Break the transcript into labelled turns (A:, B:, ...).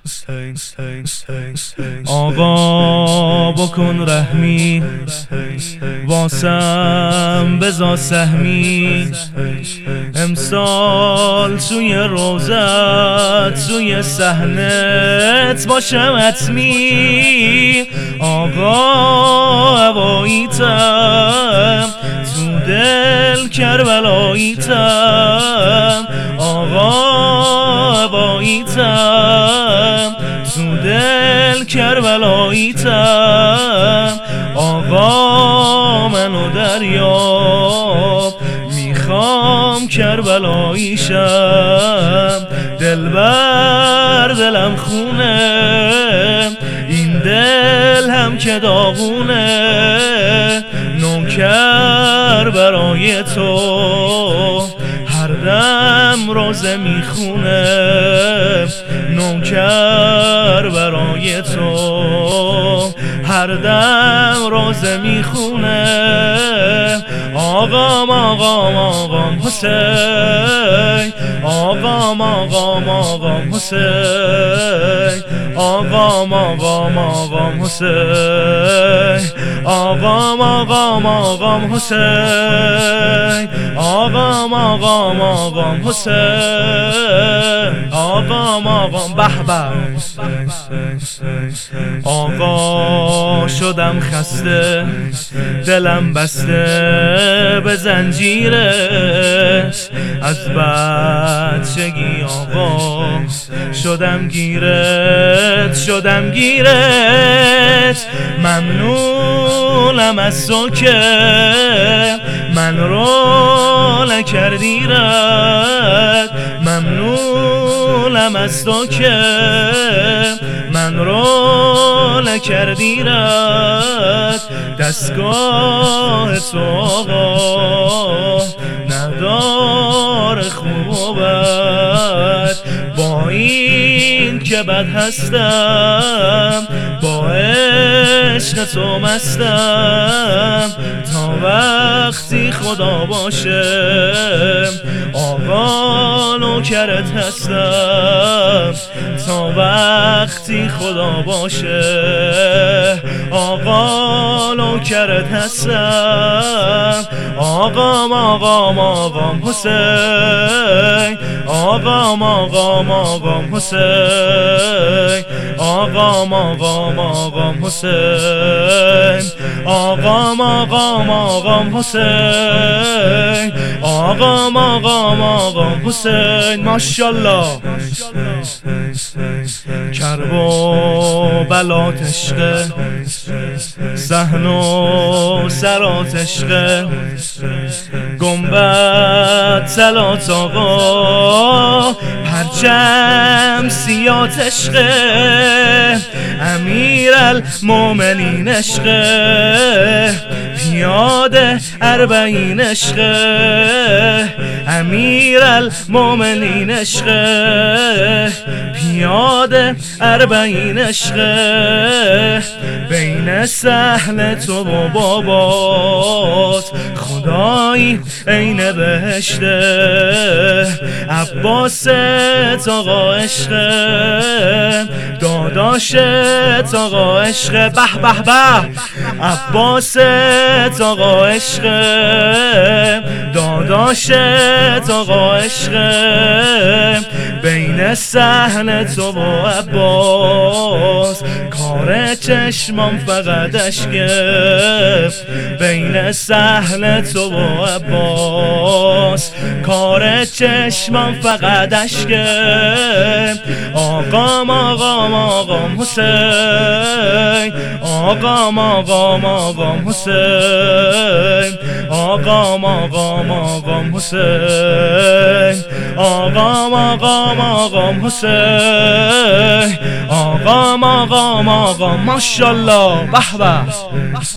A: آقا بکن رحمی واسم بزا سهمی امسال توی روزت توی صحنت باشم حتمی. آقا هواییتم تو دل کربلاییتم. آقا هواییتم تو دل کربلاییتم. آقا منو دریاب میخوام کربلاییشم. دلبر دلم خونه این دل هم که داغونه. نوکر برای تو هر دم روزه میخونه. نوکر برای تو هر دم روزه میخونه. آقام آقام آقام حسین. آقام آقام آقام حسین. آقام آقام آقام حسین. آقام آقام آقام حسین. آقام آقام آقام حسین. آقام آقام به به. آقا شدم خسته دلم بسته به زنجیرت از بچگی. آقا شدم گیرت ممنونم از تو که من رو نکردی رد. ممنونم از تو که من رو نکردی رد. دستگاه تو آقا نداره خوب و بد. با این که بد هستم با عشق تو مستم. تا وقتی خدا باشه آقا نوکرت هستم. تا وقتی خدا باشه آقا نوکرت هستم. آقام آقام آقام حسین. آقام آقام آقام حسین. آقام آقام آقام حسین. آقام آقام آقام حسین. آقام آقام آقام حسین. ماشاءالله. کرب و بلات عشقه صحن و سرات عشقه گنبد صلات آقا پرچم سیات عشقه امیرالمومنین عشقه پیاده اربعین عشقه امیرالمومنین عشقه پیاده اربعین عشقه بین صحن تو و بابات خدایی عین بهشته عباست آقا عشقه داداشت آقا عشقه به به به عباست آقا عشقه داداشت آقا عشقه بین صحن تو و عباس کار چشمام فقط اشکه بین صحن تو و عباس کار چشمام فقط اشکه آقام آقام آقام حسین آقام آقام آقام حسین آقام آقام آقام حسین آقام آقام آقام حسین آقام آقام آقام ماشاءالله به به